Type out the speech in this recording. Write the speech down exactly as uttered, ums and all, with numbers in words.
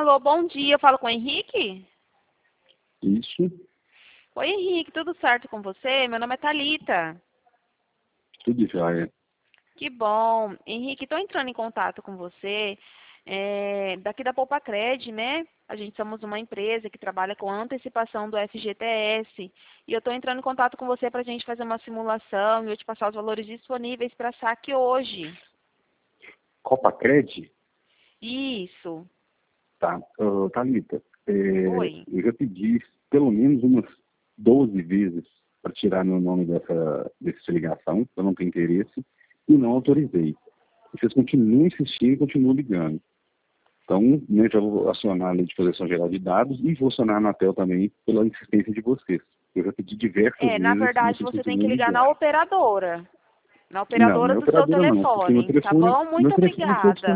Alô, bom dia. Eu falo com o Henrique? Isso, Oi, Henrique, tudo certo com você? Meu nome é Thalita. tudo jóia. Que bom. Henrique, estou entrando em contato com você é, daqui da Poupacred, né? A gente somos uma empresa que trabalha com antecipação do F G T S. E eu estou entrando em contato com você para a gente fazer uma simulação e eu te passar os valores disponíveis para saque hoje. Copacred? Isso. Tá. Uh, Thalita, é, Oi. eu já pedi pelo menos umas doze vezes para tirar meu nome dessa, dessa ligação, eu não tenho interesse, e não autorizei. Vocês continuam insistindo e continuam ligando. Então, né, já vou acionar a Lei de Proteção Geral de Dados e vou acionar a Anatel também pela insistência de vocês. Eu já pedi diversas É, na vezes e verdade, vocês você tem que continuam ligar na ligando. operadora. Na Não, não operadora é do seu operadora não, porque meu telefone. Tá telefone, bom? meu Muito telefone foi obrigada.